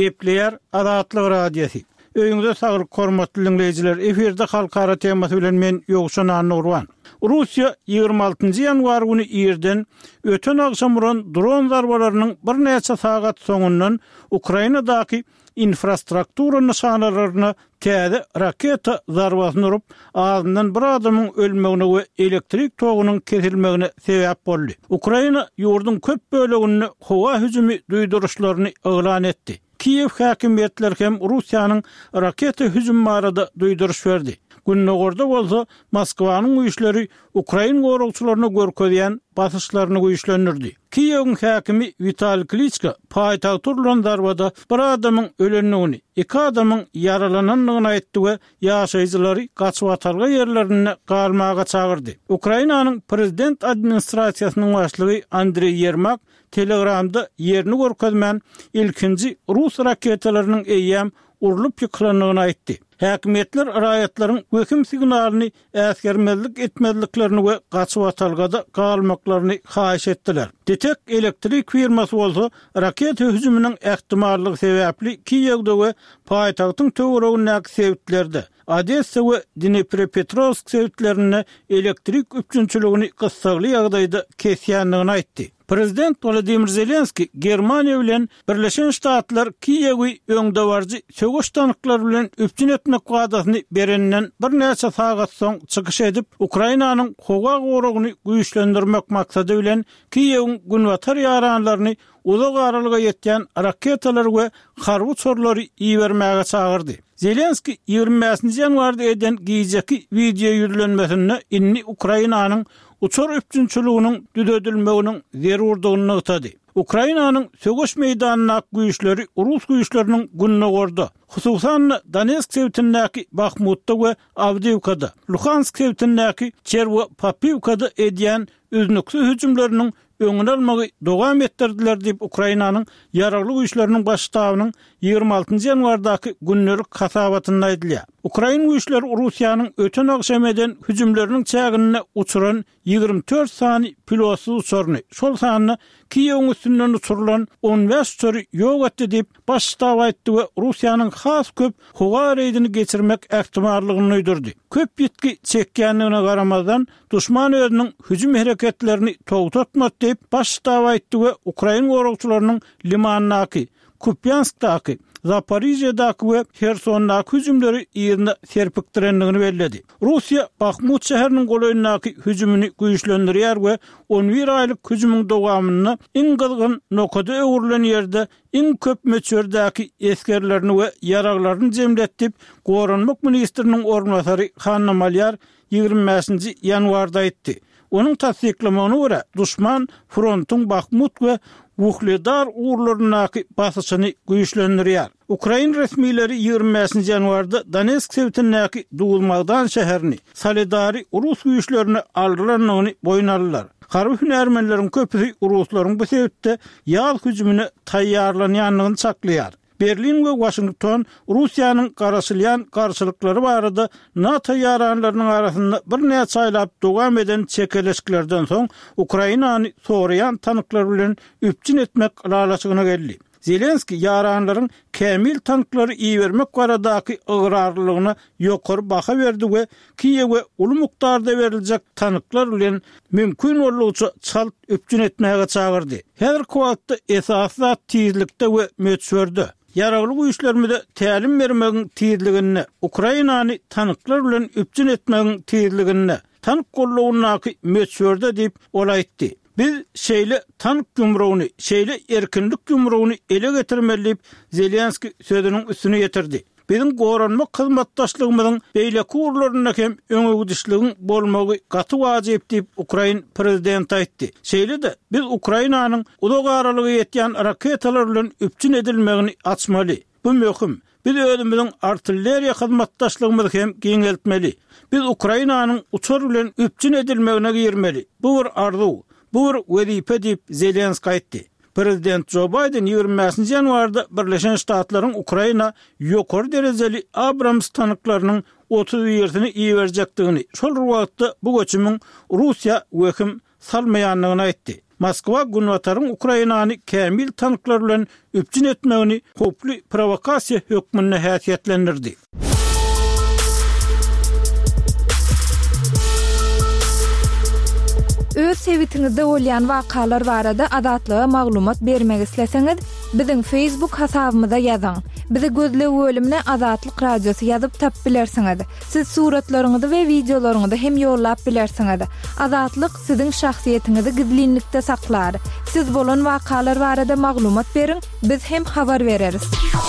Gepleyer Azatlyk Radiosu. Öýüňizde saglyk hormatly dinleýijiler, eferde halkara temasy bilen men Ýogşan Nurwan. Russiya 26 ýanwar güni ýerden öten agşamran dron zarbalarynyň bir näçe sagat soňundan Ukrainadaky infrastruktura nişanalaryna täze raketa zarbasyny urup, azyndan bir adamyň ölmegine we elektrik togunyň kesilmegine sebäp boldy. Ukraina ýurdun köp bölegini howa hüjümi duýduruşlaryny elan etdi. Kiyev häkimetleri hem Russiýanyň raketa hüjümlerinde duýduruş berdi. Günnogorda bolsa Moskwanyň güýçleri Ukraina gorugçylaryna görkezýän basyşlaryny güýçlendirdi. Kiyewiň häkimi Vitaliy Klitschko paýtagtyrlan zarbada bir adamyň ölenligini, iki adamyň yaralananlygyny aýtdy we ýaşaýjylary gaçyp atalga ýerlerine galmaga çagyrdy. Ukrainanyň prezident administrasiýasynyň başlygy Andrey Yermak Telegramda yerini görkezmän ilkinji Rus raketalarynyň eýýäm urulup ýyklanlygyny aýtdy. Häkimetler raýatlaryň höküm signalyny äsgermezlik etmezliklerini we gaçyp atalgada galmaklaryny haýyş etdiler. Detek elektrik firmasy bolsa raketa hüjüminiň ähtimallygy sebäpli Kiýewde we paýtagtyň töweregindäki sebäplerde Odessa we Dnipropetrovsk sebäplerini elektrik üçinçiligini gysgaly ýagdaýda kesýänligini aýtdy. Prezident Volodymyr Zelenski Germaniýa bilen Birleşen Ştatlar Kiýewi öňde barjy sögüş tanyklar bilen üpçün etmek wadasyny berenden bir näçe sagat soň çykyş edip Ukrainanyň howa gorugyny güýçlendirmek maksady bilen Kiýewiň günwatar ýaranlaryny uzak aralyga ýetýän raketalar we harby çorlary iýermäge çagyrdy. Zelenski 25 ýanwarda eden giýjeki video ýürlenmesinde inni Ukrainanyň uçar üpçünçülüğünün düdödülmeginin zerurdygyny ýetdi. Ukrainanyň sögüş meýdanyna güýçleri Rus güýçleriniň günnogorda, hususan Donetsk sebätindäki Bakhmutda we Avdiivkada, Luhansk sebätindäki Chervopapivkada edýän üznüksiz hüjümleriniň öňüne almagy dowam etdirdiler diýip Ukrainanyň ýaragly güýçleriniň başdawynyň 26 ýanwardaky günnelik hasabatyny aýdylýar. Ukraina güýçleri Russiýanyň öten agşameden hüjümleriniň çägine uçuran 24 sany pilotsuz uçurny, şol sanyny Kiýewiň üstünden uçurulan 15 uçury ýok etdi diýip başdaw aýtdy we Russiýanyň has köp howa reýdini geçirmek ähtimallygyny öýdürdi. Köp ýetki çekýänligine garamazdan duşman özüniň hüjüm hereketlerini togtatmak diýip başdaw aýtdy we Ukraina gorugçylarynyň Limanaky, Kupyanskdaky, Zaporizhiyadaky we Hersondaky hüjümleri ýerine serpikdirenligini bellädi. Russiýa Bakhmut şäheriniň golayyndaky hüjümini güýçlendirýär we 11 aýlyk hüjümüň dowamyny iň gylgyn nokada öwrülen ýerde iň köp möçberdaky eskerlerini we ýaraglaryny jemletip, Gorunmak ministriniň ornwasary Hanna Malyar 25 ýanwarda aýtdy. Onun tasdiklamagyna görä, duşman frontyň Bakhmut we Wuhledar uğurlarındaki basışını güýçlendirýär. Ukraina resmileri 25 ýanwarda Donetsk sebätindäki Dugulmagdan şäherini Solidary Rus güýçlerini aldyrylyny boýnarlar. Harby hünärmenleriň köpüsi Ruslaryň bu sebäpde ýal hüjümine taýýarlanýanlygyny çaklaýar. Berlin we Washington Russiýanyň garaşylýan garşylyklary barada NATO ýaranlarynyň arasynda bir näçe aýlap dowam eden çekeleşiklerden soň Ukrainany soraýan tanyklar bilen üpçün etmek lalaçygyna geldi. Zelenski ýaranlaryň kämil tanklary iýermek baradaky ıgrarlygyna ýokary baha berdi we Kiýewe uly mukdarda beriljek tanyklar bilen mümkin bolýança çalt üpçün etmäge çagyrdy. Häzirki wagtda esasy tizlikde we möçberde ýaragly güýçlerimize tälim bermegiň tizligini, Ukrainany tanyklar bilen üpçün etmegiň tizligini, tank gollawyny möçberde diýip olaýtdy. Biz şeýle tank gümrüğüni, şeýle erkinlik gümrüğüni ele getirmeli Zelenski sözüniň üstüne getirdi. Bizim goranmak hyzmatdaşlygymyzyň beýleki urlaryna hem öňügidişligiň bolmagy gaty wajyp diýip Ukraina prezidenti aýtdy. Şeýle-de biz Ukrainanyň uzak aralyga ýetýän raketalar bilen üpçün edilmegini açmaly. Bu möhüm. Biz özümiziň artilleriýa hyzmatdaşlygymyzy hem giňeltmeli. Biz Ukrainanyň uçar bilen üpçün edilmegine girmeli. Bu bir arzu. Bu bir wezipe diýip Zelenski aýtdy. Prezident Joe Biden 25 ýanwarda Birleşen Ştatlaryň Ukraina ýokary derejeli Abrams tanklarynyň 30-ýerini iýerjekdigini, şol wagtda bu göçümiň Russiýa weküm salmaýanlygyny aýtdy. Moskwa Gunwatarın Ukrainany kämil tanyklar bilen üpjün etmegini hoply provokasiya hökmüne häsiýetlendirdi. Öz sevitiňizde bolýan wakalar barada adatlyga maglumat bermek isleseňiz, biziň Facebook hasabymyza ýazyň. Bizi gözlep bölümine Azatlyk Radiosu ýazyp tap bilersiňiz. Siz suratlaryňyzy we videolaryňyzy hem ýollap bilersiňiz. Azatlyk siziň şahsiýetiniňizi gizlinlikde saklar. Siz bolan wakalar barada maglumat beriň, biz hem habar bereriz.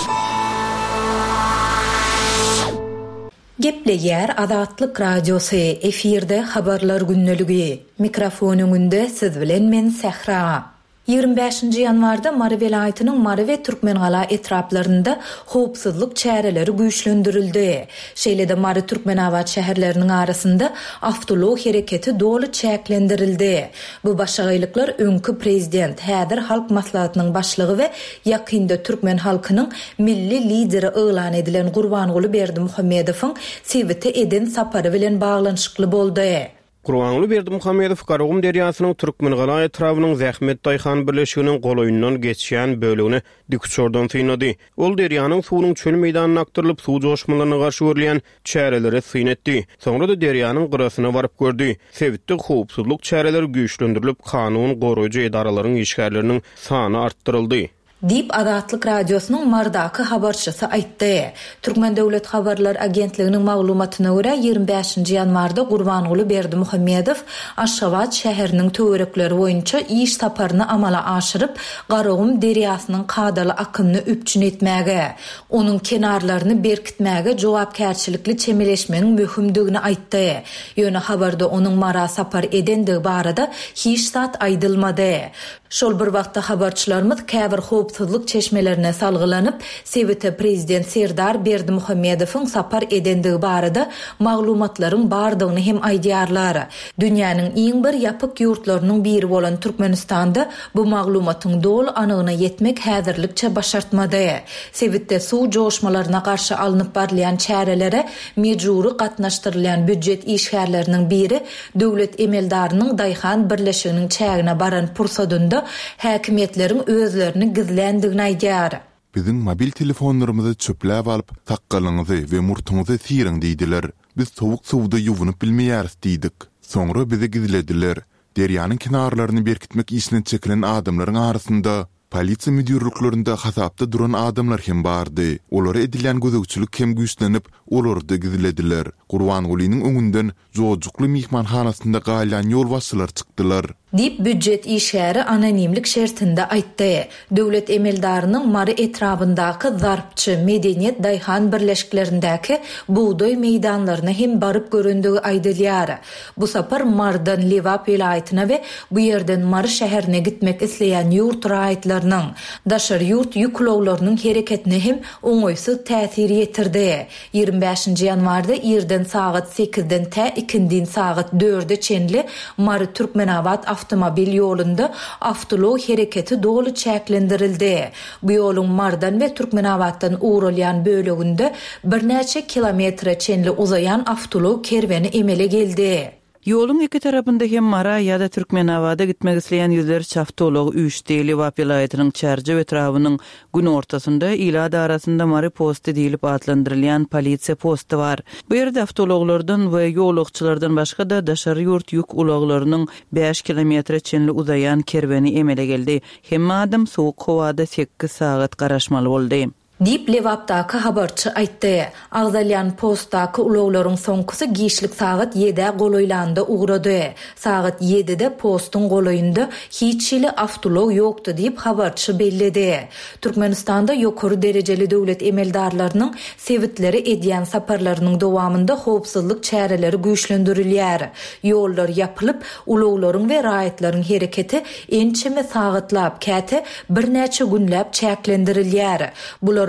Gepleýär Azatlyk Radiosu efirde habarlar günneligi. Mikrofonuňynda siz bilen men Sehra. 25-nji ýanwarda Mary welaýatynyň Mary we Türkmenhala etraplarynda howpsuzlyk çäreleri güýçlendirildi. Şeýlede Mary Türkmenawat şäherleriniň arasynda awtolog hereketi dolu çäklendirildi. Bu başaýlyklar öňkü prezident, häzir halk maslahatynyň başlygy we ýakynda Türkmen halkynyň milli lideri elan edilen Gurbanguly Berdimuhammedowyň Sewite eden sapary bilen baglanyşykly boldy. Gurbanguly Berdimuhammedow Garagum derýasynyň Türkmenhala etrabynyň Zähmet Daýhan birleşiginiň goloýundan geçýän bölegini dikçordan synady. Ol derýanyň suwunyň çöl meýdanyna aktyrylyp suw joşmalaryna garşy görülýän çäreleri synetdi. Soňra da derýanyň gyrasyna baryp gördi. Sewitde howpsuzlyk çäreleri güýçlendirilip, kanun goraýjy edaralaryň işgärleriniň sany artdyryldy. Dip Azatlyk Radiosynyň Mardaky habarçysy aýtdy. Türkmen Döwlet Habarlar Agentliginiň maglumatyna görä 25-nji ýanwarda Gurbanguly Berdimuhammedow Aşgabat şäheriniň töwerekleri boýunça iş saparyny amala aşyryp, Garagum derýasynyň kadaly akymyny üpjün etmäge, onuň kenarlaryny berkitmäge jogapkärçilikli çemeleşmeniň möhümdigini aýtdy. Ýöne habarda onuň mara sapar edendigi barada hiç zat aýdylmady. Şol bir wagtda habarçylarymyz käbir howpsuzlyk çeşmelerine salgylanyp, Sewite prezident Serdar Berdimuhammedowyň sapar edendigi barada maglumatlaryň bardygyny hem aýdýarlar. Dünýäniň iň bir ýapyk ýurtlarynyň biri bolan Türkmenistanda bu maglumatyň dol anygyna ýetmek häzirlikçe başartmady. Sewitde suw joşmalaryna garşy alınıp barlayan çärelere mejburi gatnaşdyrylýan büdjet işgärleriniň biri döwlet emeldarynyň Daýhan birleşiginiň çägine baran pursadynda häkimetleriň özlerini gizlendigini aýdýar. Biziň mobil telefonlarymyzy çöpläp alyp, takgalyňyzy we murtuňyzy siriň diýdiler. Biz sowuk suwda ýuwunyp bilmeýäris diýdik. Soňra bizi gizlediler. Derýanyň kenarlaryny berkitmek işine çekilen adamlaryň arasynda polisiýa müdürlüklerinde hasapda duran adamlar hem bardy. Olara edilen gözükçülük hem güýçlenip, olary da gizlediler. Gurbangulynyň öňünden jojukly mihmanhanasynda gaýlan ýol başçylar çykdylar. Dip büdjet işgäri anonimlik şertinde aýtdy. Döwlet emeldarynyň Mary etrapyndaky zarpçy medeniýet Daýhan birleşiklerindäki buğdoy meýdanlaryna hem baryp görendigi aýdylýar. Bu sapar Mardan Lewap welaýatyna we bu ýerden Mary şäherine gitmek isleýän ýurt raýatlarynyň, daşar ýurt ýüklowlarynyň hereketine hem oňoýsuz täsir ýetirdi. 25-nji ýanwarda ýerden saat 8-den tä 2-den saat 4-de çenli Mary Türkmenawat avtomobil ýolunda awtolog hereketi dolu çäklendirildi. Bu ýoluň Mardan we Türkmenawatdan uğralyan böleginde bir näçe kilometre çenli uzayan awtolog kerweni emele geldi. Ýoluň iki tarapynda hem Mara ýa-da Türkmenawada gitmek isleýän ýüzlerçe awtolog üýçdi. Lewap welaýatynyň çärje etrabynyň gün ortasynda ýylada arasynda Mary posty diýilip adlandyrylýan polisiýa posty bar. Bu ýerde awtologlardan we ýolukçylardan başga da daşary ýurt ýük ulaglarynyň 5 kilometre çenli uzayan kerweni emele geldi. Hemme adam sowuk howada 8 saat garaşmaly boldy. Dip Lewapdaky habarçy aýtdy. Agzalyan postdaky ulaglaryň soňkysy giýişlik saat 7-de goloýlanda ugrady. Saat 7-de postun goloýunda hiç şili awtolog ýokdy diýip habarçy belledi. Türkmenistanda ýokary derejeli döwlet emeldarlarynyň sewitleri edýän saparlarynyň dowamında howpsuzlyk çäreleri güýçlendirilýär. Ýollar ýapylyp, ulaglaryň we raýatlaryň hereketi ençeme sagatlap käte bir näçe günläp çäklendirilýär. Bular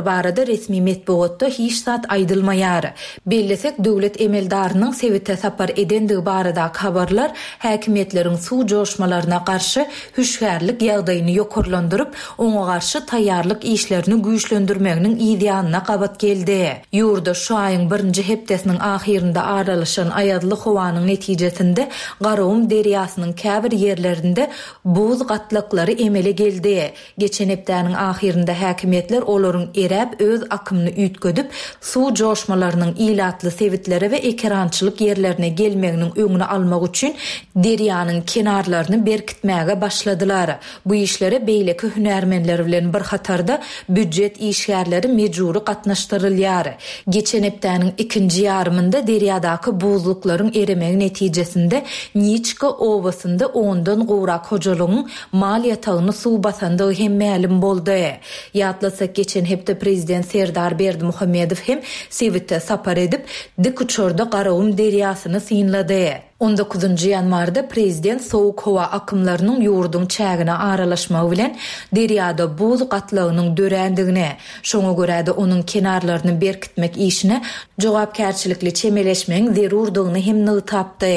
Olor barada resmi metbuatda hiç zat aydılmayar. Bellesek döwlet emeldarynyň Sewitde sapar edendigi barada habarlar häkimetlerin suw joşmalarına karşı hüşgärlik ýagdaýyny ýokurlandyryp, oňa karşı taýýarlyk işlerini güýçlendirmeginiň ideýanyna gabat geldi. Ýurda şu aýyň 1-nji hepdesiniň ahirinde aralaşan aýadly howanyň netijesinde Garawum deriýasynyň käbir ýerlerinde buz gatlaklary emele geldi. Geçen hepdäniň ahirinde häkimetler olaryň eräp öz akymyny üýtgedip, suw joşmalarynyň ilatly sevitlere we ekrançylyk ýerlerine gelmeginiň öňüni almak üçin deriýanyň kenarlaryny berkitmäge başladylar. Bu işlere beýleki hünärmenler bilen bir hatarda büdjet işgärleri mejburi gatnaşdyrylýar. Geçen hepdäniň ikinji ýarymynda deriýadaky buzluklaryň eremegi netijesinde Niçka owasynda 10dan gowrak hojalygyň mal ýatagyny suw basandygy hem ma'lum boldy. Ýatlasak geçen hepde prezident Serdar Berdimuhammedow hem Sewitde sapar edip dik uçorda Garawum deriýasyny synlady. 19 ýanwarda prezident sowuk howa akymlarynyň ýurduň çägine aralaşmagy bilen deriýada buz gatlagynyň dörendigine, şoňa görä de onuň kenarlaryny berkitmek işine jogapkärçilikli çemeleşmeň zerurdygyny hem nygy tapdy.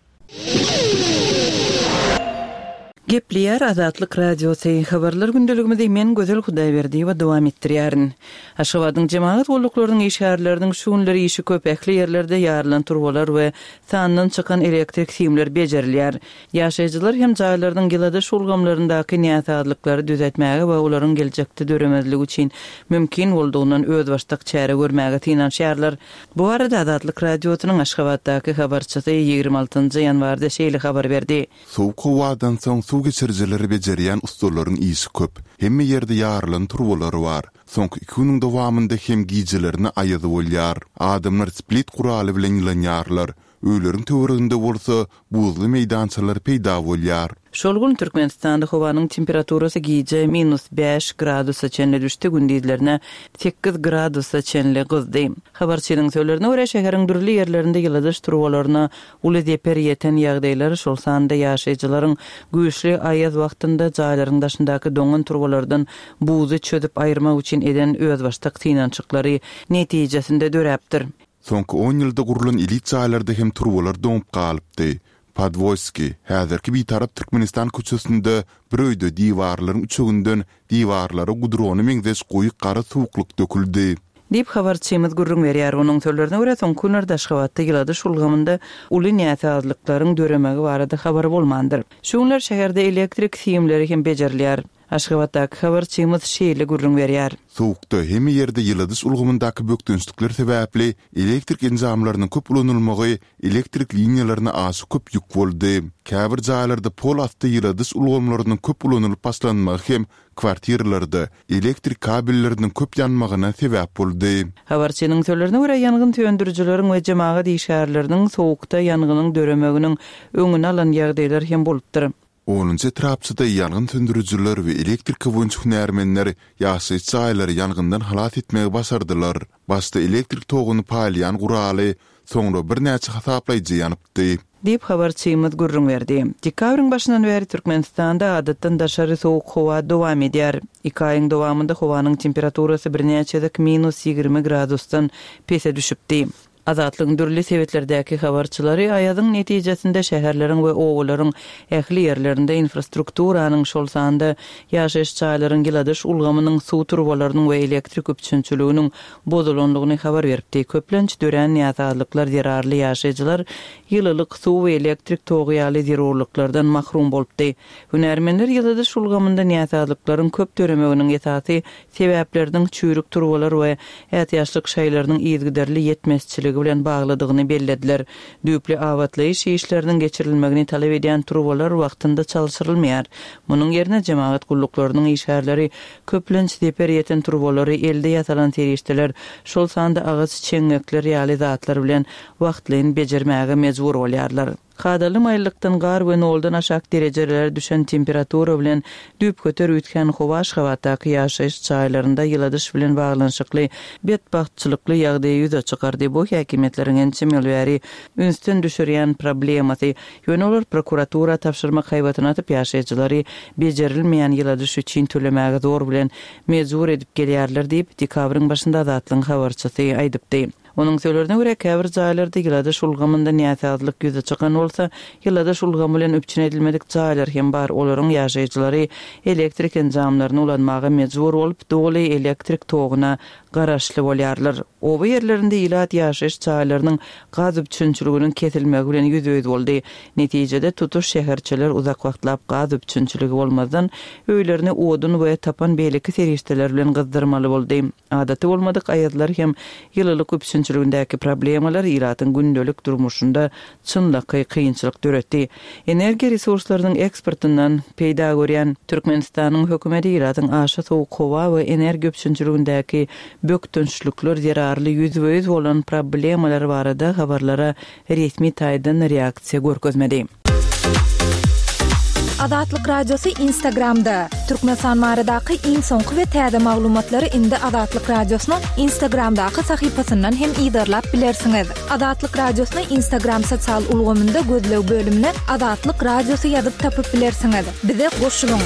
Gepliýär Azatlyk radiosyň habarlar gündeligimizde men Gözel Hudaýberdi we dowam etdirýärin. Aşgabatyň jemaat golluklarının işgärleriniň şuňlary işi köpekli ýerlerde ýarlan turwalar we sandan çykan elektrik simler bejerilýär. Ýaşaýjylar hem jaýlaryň gilada şulgamlaryndaky näsatlyklary düzeltmäge we olaryň geljekde döremezligi üçin mümkin boldugyny öz başlyk çäre görmäge tinanşýarlar. Bu arada Azatlyk radiosynyň Aşgabatdaky habarçysy 26 ýanwarda şeýle habar berdi. Sowuk howadan soň suw geçirjileri bejerýän ustalaryň işi köp. Hemme ýerde ýarlan turwalary bar. Soňky 2 güniň dowamynda hem gijilerini aýady bolýar. Adamlar split guraly bilen ýylanýarlar. Öýleriň töwereginde bolsa buzly meýdançalar peýda bolýar. Şol gün Türkmenistanda howanyň temperaturasy gije -5 gradusa çenle düşdi, gündizlerine 8 gradusa çenle gyzdy. Habarçynyň söýlerine görä şäheriň durly ýerlerinde ýyladaş turwalaryna uly deper ýeten ýagdaýlar şol sanda ýaşaýjylaryň güýçli aýaz wagtynda jaýlaryň daşyndaky doňun turwalardan buzy çödüp aýyrmak üçin eden öz başlyk tinançyklary netijesinde döräpdir. Soňky 10 ýylda gurulan elit jaýlarda hem turwalar doňup galypdy. Podvoyski, häzirki bir tarap Türkmenistan köçesinde bir öýde diwarlaryň üçüginden diwarlara gudrony meňzeş goýuk gara suwukluk döküldi. Dip habarçymyz gurrun berýär. Onuň söýlerine görä soň günlerde Aşgabatda ýylady şulgamynda uly näsatlyklaryň döremegi barada habar bolmandyr. Şuňlar şäherde elektrik simleri hem bejerilýär. Aşgabatdaky habarçymyz şeýle gurrun berýär. Sowukda hemme ýerde ýylady ulgamyndaky bökdünçlikler sebäpli elektrik enzamlarynyň köp ulanylmagy elektrik liniýalaryna aşy köp ýük boldy. Käbir jaýlarda pol asty ýylady ulgamlarynyň köp ulanylyp başlanmagy hem kwartiralarda elektrik kabelleriniň köp ýanmagyna sebäp boldy. Habarçynyň söýlerine görä ýangyn töndürjüleriň we jemaat işgärleriniň sowukda ýanganyň döremeginiň öňüni alan ýagdaýlar hem bolupdyr. 10-njy etrapçyda ýangyn söndürüjiler we elektrik hünärmenler ýaşaýjy jaýlary ýangyndan halat etmegi başardylar. Başda elektrik togyny paýlayan guraly, soňra bir näçe hasaplaýjy ýanypdy. Dip habarçymyz gurrun berdi. Dekabrň başyndan beri Türkmenistanda adatdan daşary sowuk howa dowam edýär. 2 aýyň dowamynda howanyň temperaturasy bir näçedik -20 gradusdan pese düşüpdi. Azatlygyň dürli sebetlerdäki habarçylary aýadyň netijesinde şäherleriň we owlaryň ähli ýerlerinde infrastrukturanyň şol sanda ýaşaýyş jaýlaryň giladaş ulgamynyň suw turwalarynyň we elektrik üpçünçüliginiň bozulanlygyny habar beripdi. Köplenç dören ýatalyklar zerarly ýaşaýjylar ýylylyk suw we elektrik togy zerurluklardan mahrum bolupdy. Hünärmenler ýyladaş ulgamynda ýatalyklaryň köp döremeginiň ýetaty sebäpleriniň çüýrük turwalar we ätýaşlyk şaýlarynyň ýetgiderli ýetmezçiligi bilen bagladygyny bellediler. Düýpli awatlaýyş işleriniň geçirilmegini talap edýän turwalar wagtynda çalşyrylmaýar. Munyň ýerine jemaat gulluklarının işgärleri köplenç deper ýeten turwalary elde ýatalan terişdeler şol sanda agaç çeňekler ýaly zatlar bilen wagtlaryň bejermäge mejbur bolýarlar. Kadaly maýlykdan gar we noldan aşak dereceler düşen temperatura bilen düp köter ütken howaş hawataky ýaşaýyş çaýlarynda ýyladyş bilen baglanşykly betbahtçylykly ýagdaý ýüze çykardy. Bu häkimetleriň çemilbäri ünstin düşürýän problematy. Ýöneler prokuratura tapşyrmak haýbatyna atyp ýaşaýjylary bejerilmeýän ýyladyş üçin tölemäge zor bilen mejbur edip gelýärler diýip dekabryň başynda zatlyň habarçysy aýdypdy. Onun sözlerine göre käbir jaýlarda ýyladyş ulgamynda näsazlyk ýüze çykan bolsa, ýyladyş ulgamy bilen üpçün edilmedik jaýlar hem bar. Olaryň ýaşaýjylary elektrik enjamlaryny ulanmaga mejbur bolup, doly elektrik toguna garaşly bolýarlar. Oba ýerlerinde ýylat ýaşaýyş jaýlarynyň gaz üpçünçiliginiň kesilmegi bilen ýüzüýüz boldy. Netijede tutuş şäherçiler uzak wagtlap gaz üpçünçiligi bolmadan öýlerini odun we tapan beýleki serişdeler bilen gyzdyrmaly boldy. Adaty bolmadyk aýatlar hem ýylylyk üpçünçiligindäki problemalar ýylatyň gündelik durmuşynda çynlaky kynçylyk döretdi. Energiýa resurslarynyň eksportyndan peýda görýän Türkmenistanyň hökümeti ýylatyň aşy sowuk howa we energiýa üpçünçiligindäki böktünçlükler zararly ýüzüýüz bolan problemalar barada habarlara resmi taýdan reaksiýa görkezmedi. Adatlyk radiosu Instagramda. Türkmenistan maradaky iň soňky we täze maglumatlary indi Adatlyk radiosynyň Instagramdaky sahypasyndan hem ýydarlap bilersiňiz. Adatlyk radiosyny Instagram sosial ulgamynda gözlew bölümine Adatlyk radiosu ýazyp tapyp bilersiňiz. Bize goşulyň.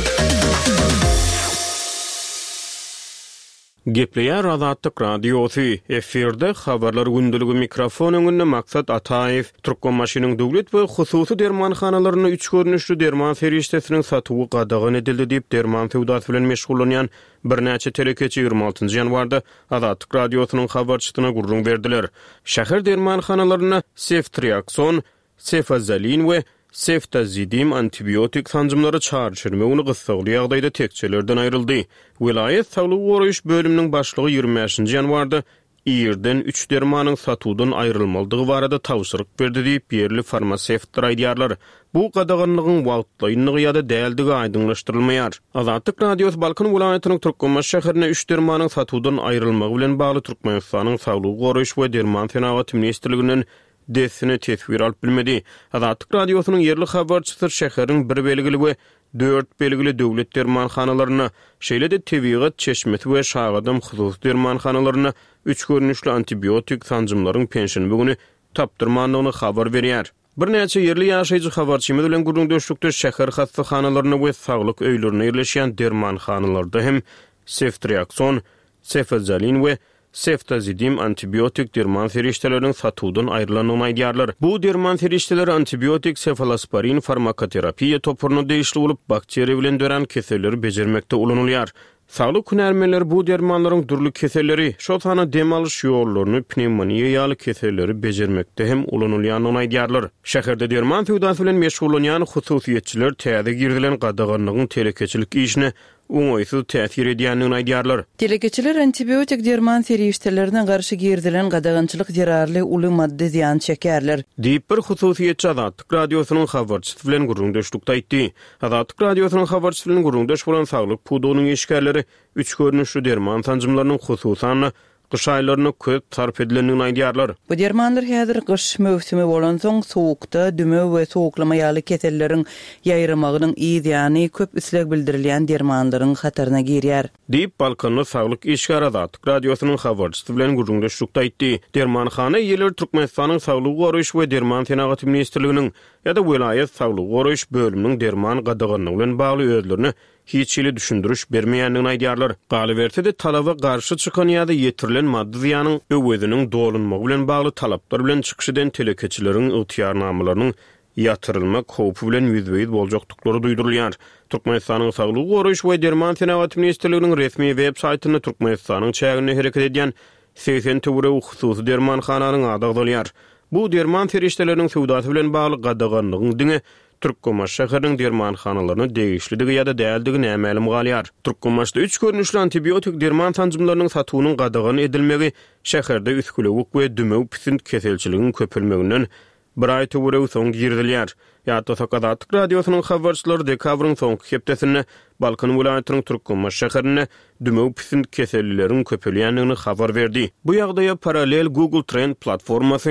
Gepleýär Adatlyk radiosu efirde habarlar gündüligi mikrofon öňünde Maksat Ataýew Türkmenmaşynyň döwlet we hususy dermanhanalaryny 3 görnüşli derman feriştesiniň satywy gadagan edildi diýip derman fewdasy bilen meşgullanýan birnäçe telekeçi 26 ýanwarda Adatlyk radiosynyň habarçysyna gurrun berdiler. Şäher dermanhanalaryna Ceftriaxon, Cefazolin we Ceftazidim antibiotik sanjymlary çağrışyrmegini gysgaly ýagdaýda tekçelerden aýryldy. Vilayet Saglyk goraýyş bölüminiň başlygy 25 ýanwarda ýerden 3 dermanyň satuwdan aýrylmalydygy barada tawsyryk berdi diýip ýerli farmasewtlar aýdýarlar. Bu gadaganlygyň wagtlaýynlygy ýa-da däldigi aýdynlaşdyrylmaýar. Adatlyk radiosy Balkan vilayatynyň Türkmenmaş şäherine 3 dermanyň satuwdan aýrylmagy bilen bagly Türkmenistanyň Saglyk goraýyş we derman tenawaty ministrliginiň desine tesvir alıp bilmedi. Adatlyk radiosynyň ýerli habarçysy şäheriň bir belgili we 4 belgili döwlet dermanhanalaryna, şeýle-de Tebigat, Çeşmet we Şagadam hususy dermanhanalaryna 3 görnüşli antibiotik sanjymlaryň pensiýonlygyny tapdyrmanlygyny habar berýär. Bir näçe ýerli ýaşaýjy habarçymyz bilen gurrundaşlykda şäher hastaxanalaryna we saglyk öýlerine ýerleşýän dermanhanalarda hem Ceftriaxon, Cefazolin we Ceftazidim antibiotik derman feriştelerinin satywdan aýrylanyny aýdýarlar. Bu derman ferişteleri antibiotik sefalosporin farmakoterapiýa topuruny değişli bolup bakteriýa bilen dören keselleri bejermekde ulanylýar. Saglyk hünärmenler bu dermanlaryň durly keselleri, şotana dem alyş ýollaryny, pneumoniýa ýaly keselleri bejermekde hem ulanylýanyny aýdýarlar. Şäherde derman fewdasy bilen meşgullanýan hususiýetçiler täze girdilen gadaganlygyň telekeçilik işine oňaýsyz täsir edýänini aýdýarlar. Telekeçiler antibiotik derman feriştelerine garşy girdilen gadagançylyk zararly uly madde ziýan çekärler. Diýip bir hususiýetçi Adatlyk radiosynyň habarçysy bilen gurrundaşlykda aýtdy. Adatlyk radiosynyň habarçysy bilen gurrundaş bolan Saglyk pudunyň işgärleri 3 görnüşli derman sanjymlarynyň hususany gyş aýlaryna köp sarf edilenini aýdýarlar. Bu dermanlar häzir gyş mövsümi bolan soň sowukda düme we sowuklama ýaly keselleriň ýaýramagynyň ýa-ni köp üsleg bildirilýän dermanlaryň hatyryna girýär. Diýip Balkanly Saglyk işgär Adatlyk radiosynyň habarçysy bilen gurrundaşlykda aýtdy. Dermanhana ýeler Türkmenistanyň Saglyk goraýyş we derman tenawaty ministrliginiň ýa-da Vilayet Saglyk goraýyş bölüminiň derman gadaganlygy bilen bagly özlerini hiç ile düşündürüş bermeýändigini aýdýarlar. Galybertede talaba garşy çykan ýa-da ýetirilen madde ziýanyň öwediniň dolunmagy bilen bagly talaplar bilen çykyşydan telekeçileriň ýetýärnamalarynyň ýatyrylmak howpy bilen ýüzbeýiz boljakdyklary duýdurulýar. Türkmenistanyň Saglyk goraýyş we derman tenawaty ministrliginiň resmi web saýtyna Türkmenistanyň çägine hereket edýän 80 töwre hususy dermanhanalaryň adagdalýar. Bu derman ferişteleriniň fewdasy bilen bagly gadaganlygyň diňe Türkmenmaş şäheriniň dermanhanalaryny degişlidigi ýa-da däldigini nämälim galýar. Türkmenmaşda 3 görnüşli antibiotik derman sanjymlarynyň satywynyň gadagan edilmegi şäherde üskülewik we dümew pisint keselçiligiň köpelmeginden bir aý töwre soň girdilýär. Ýa-da Adatlyk radiosynyň habarçylary dekabryň soňky hepdesinde Balkan vilayatynyň Türkmenmaş şäherine dümew pisint kesellileriň köpelýändigini habar berdi. Bu ýagdaýa paralel Google Trend platformasy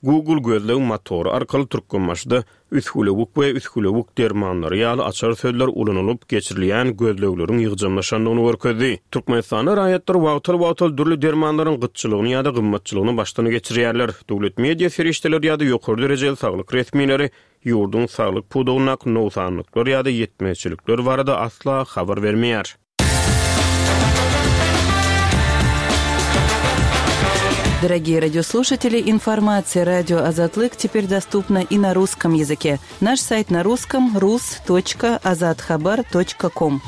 Google gözlew motory arkaly türkmenmaşdy üskülewik we üskülewik dermanlary ýaly açar sözler ulanylyp geçirilýän gözlewleriň ýygjamlaşandygyny görkezdi. Türkmenistanda raýatlar wagtal dürli dermanlaryň gytçylygyny ýa-da gymmatçylygyny başdan geçirýärler. Döwlet media ferişteleri ýa-da ýokary derejeli saglyk resmileri ýurdun saglyk pudugyna nowsanlyklar ýa-da ýetmeçilikler barada asla habar bermeýär. Дорогие радиослушатели, информация «Радио Азатлык» теперь доступна и на русском языке. Наш сайт на русском rus.azadkhabar.com.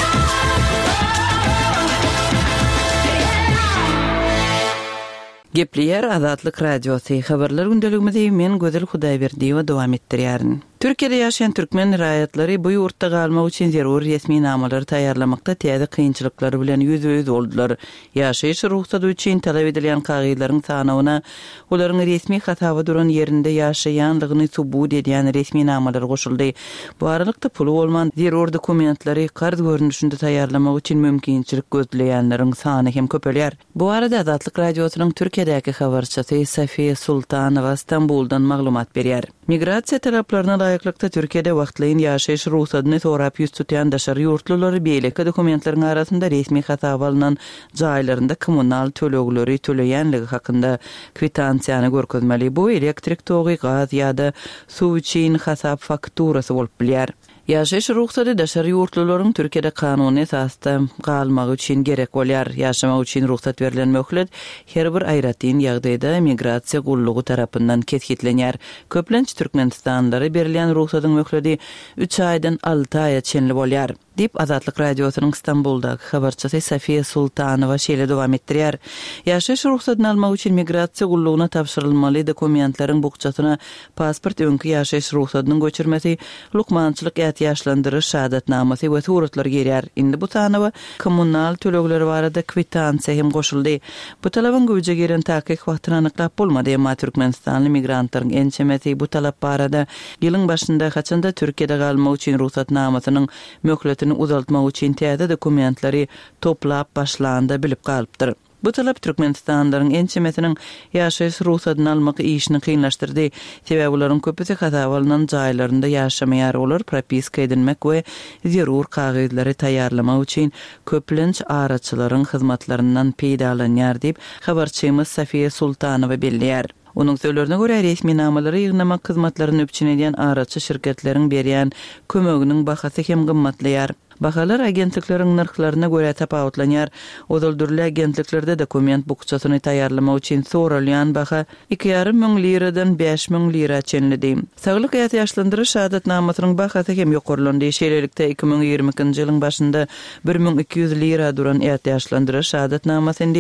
Gepleyer Azatlyk Radiosy. Habarlar gündeligimizde men Gözel Hudaýberdiýewa dowam etdirýärin. Türkiýede ýaşaýan türkmen raýatlary bu ýurtda galmak üçin zerur resmi namalary taýýarlamakda täze kynçylyklary bilen ýüz-ýüz boldular. Ýaşaýyş ruhsaty üçin talap edilen kagylaryň sanawyna olaryň resmi hatawy duran ýerinde ýaşaýanlygyny subut edýän resmi namalar goşuldy. Bu aralykda puly bolman zerur dokumentlary karz görnüşinde taýýarlamak üçin mümkinçilik gözleýänleriň sany hem köpelýär. Bu arada Azatlyk Radiosynyň Türkiýedäki habarçysy Safiýe Sultanowa Istanbuldan maglumat berýär. Migrasiýa talaplaryna laýyklykda Türkiýede wagtlaýyn ýaşaýyş ruhsatyny sorap ýüz tutýan daşary ýurtlulary beýleki dokumentlaryň arasynda resmi hata balynan jaýlarynda kommunal tölegleri töleýänligi hakynda kwitansiýany görkezmeli. Bu elektrik togy, gaz ýa-da suw üçin hasap fakturasy bolup bilýär. Ýaşaýyş ruhsaty daşary ýurtlularyň Türkiýede kanuny esasda galmagy üçin gerek bolýar. Ýaşamak üçin ruhsat berilen möhlet her bir aýratyn ýagdaýda migrasiýa gullugy tarapyndan kesgitlenýär. Köplenç türkmenistanlary berilen ruhsatyň möhleti 3 aýdan 6 aýa çenli bolýar. Dip Azatlyk Radiosynyň Istanbuldaky habarçysy Safiýe Sultanowa şeýle dowam etdirýär. Ýaşaýyş ruhsatyny almak üçin migrasiýa gullugyna tapşyrylmaly dokumentlaryň bukçasyna pasport öňki ýaşaýyş ruhsatynyň göçürmesi, lukmançylyk ýaşlandyryş şahadatnamasy we suratlar gerýär. Indi bu tanawa kommunal tölegleri barada kwitansiýa hem goşuldy. Bu talabyň göwje geren täkik wagtyny anyklap bolmady, emma türkmenistanly migrantlaryň ençemeti bu talap barada ýylyň başynda haçanda Türkiýede galmak üçin ruhsatnamasynyň möhletini uzaltmak üçin täze dokumentlary toplap başlanda bilip galypdyr. Bu talap Türkmenistanlaryň ençemetiň ýaşaýyş ruhsatyny almak işini kynlaşdyrdy. Sebäbi olaryň köpüsi hata balynan jaýlarynda ýaşamaýar bolar, propiska edilmek we zerur kagyzlary taýýarlamak üçin köplenç araçylaryň hyzmatlaryndan peýdalanýar diýip habarçymyz Safiýe Sultanowa bildirýär. Onun sözlerine göre resmi namalary ýygnamak hyzmatlaryny öpçün edýän araçy şirketleriň berýän kömeginiň bahasy hem gymmatlyar. Bahalar agentlikleriň narhlaryna göre tapawutlanýar. Oduldurly agentliklerde dokument bukçasyny taýýarlamak üçin soralýan baha 2,5 miň liradan 5 miň lira çenlidi. Saglyk ýaşlandyryş şahadatnamasynyň bahasy hem ýokarlandy. Şeýlelikde 2020-nji ýylyň başynda 1200 lira duran ýaşlandyryş şahadatnamasyny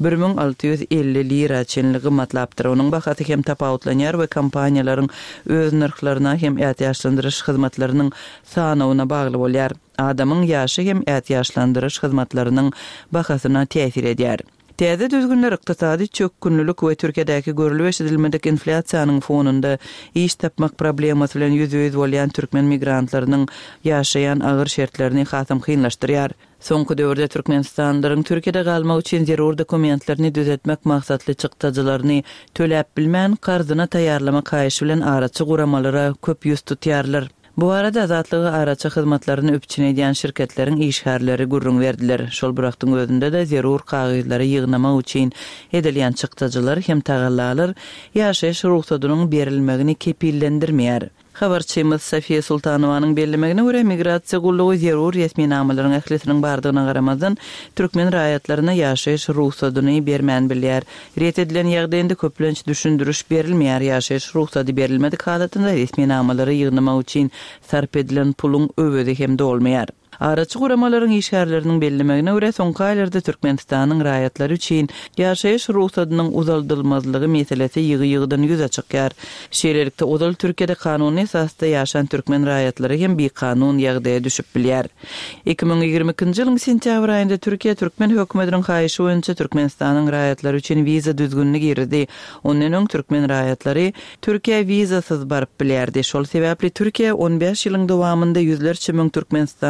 1650 lira çenli gymmatlapdyr. Onuň bahasy hem tapawutlanýar we kompaniýalaryň öz narhlaryna hem ýaşlandyryş hyzmatlarynyň sanawyna bagly bolýar. Adamyň ýaşy hem ýaşlandyryş hyzmatlarynyň bahasyna täsir edýär. Täze düzgünler ykdysady çökkünlülük we Türkiýedäki görülip eşidilmedik inflasiýanyň fonunda iş tapmak problemasy bilen ýüz-ýüz bolýan türkmen migrantlarynyň ýaşaýan agyr şertlerini hasam kynlaşdyrýar. Soňky döwürde türkmenistanlaryň Türkiýede galmak üçin zerur dokumentlaryny düzeltmek maksatly çykdyjylaryny töläp bilmän garzyna taýýarlamak haýyşy bilen araçy guramalara köp ýüz tutýarlar. Bu arada azatlygy araçy hyzmatlaryny öpçün edýän şirketleriň işgärleri gurrun berdiler. Şol birakdyň özünde de zerur kagyzlary ýygnamak üçin edilýän çykdyjylar hem tagallalar ýaşaýyş ruhsatynyň berilmegini kepillendirmeýär. Habarçymyz Safiýe Sultanowanyň bellemegine görä migrasiýa gullugy zerur resmi namalaryň ählisiniň bardygyna garamazdan türkmen raýatlaryna ýaşaýyş ruhsatyny bermän bilýär. Ret edilen ýagdaýynda köplenç düşündürüş berilmeýär. Ýaşaýyş ruhsaty berilmedik halatynda resmi namalary ýygnamak üçin sarp edilen puluň öwedi hem de bolmaýar. Araçy guramalaryň işgärleriniň bellemegine görä soňky aýlarda Türkmenistanyň raýatlary üçin ýaşaýyş ruhsatynyň uzaldylmazlygy meselesi ýygy-ýygydan ýüze çykýar. Şeýlelikde odal Türkiýede kanuny esasda ýaşaýan türkmen raýatlary hem bir kanun ýagdaýa düşüp bilýär. 2022-nji ýylyň sentýabr aýynda Türkiýe türkmen hökümetiniň haýyşy boýunça Türkmenistanyň raýatlary üçin wiza düzgünligi girdi. Ondan öň türkmen raýatlary Türkiýe wizasyz baryp bilýärdi. Şol sebäpli Türkiýe 15 ýylyň dowamında ýüzlerçe müň türkmenistanlylar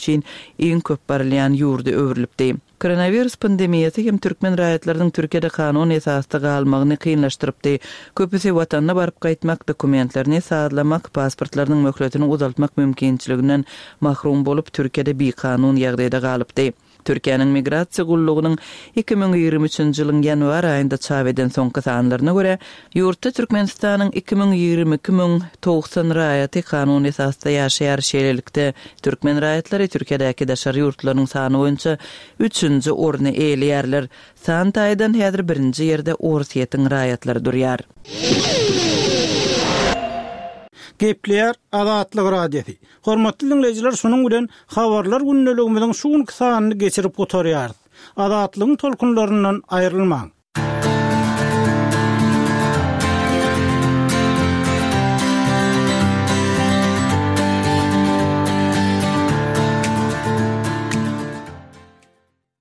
üçin iň köp barlayan ýurda öwrilipdi. Koronavirus pandemiyasy hem türkmen raýatlarynyň Türkiýede kanun esasda galmagyny kynlaşdyrypdy. Köpüsi watanyna baryp gaýtmak, dokumentlerini sağlamak, pasportlarynyň möhletini uzaltmak mümkinçiliginden mahrum bolup Türkiýede bir kanun ýagdaýda galypdy. Türkiýanyň migrasiýa gullugynyň 2023-nji ýylyň ýanwar aýynda çap eden soňky sanlaryna görä, ýurtda Türkmenistanyň 2022-90 raýaty kanun esasda ýaşaýar şeýlelikde türkmen raýatlary Türkiýedäki daşary ýurtlarynyň sany boýunça 3-nji orny eýleýärler. San taýdan häzir 1-nji ýerde Orsiýetiň raýatlary durýar. Gepler Azatlyk radiosi. Hormatly dinleyijiler, şonuň bilen habarlar günneligimiziň şu günki sanyny geçirip gotarýar. Azatlygyň tolkunlaryndan aýrylmaň.